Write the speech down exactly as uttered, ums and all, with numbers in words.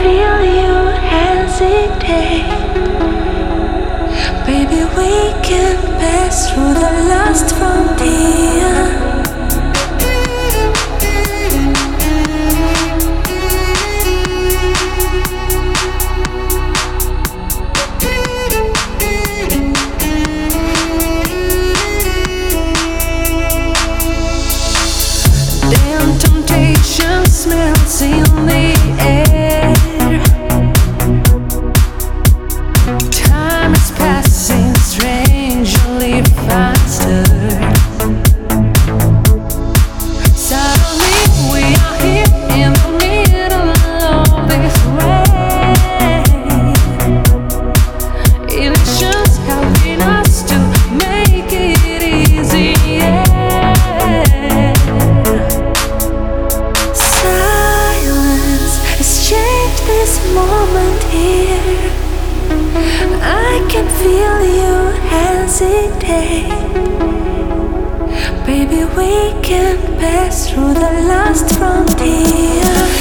feel you hesitate. Baby, we can pass through the last frontier. Damn temptation smells in the air. Time is passing strangely faster. Suddenly we are here in the middle of this way. Illusions helping us to make it easy. This moment here, I can feel you hesitate. Baby, we can pass through the last frontier.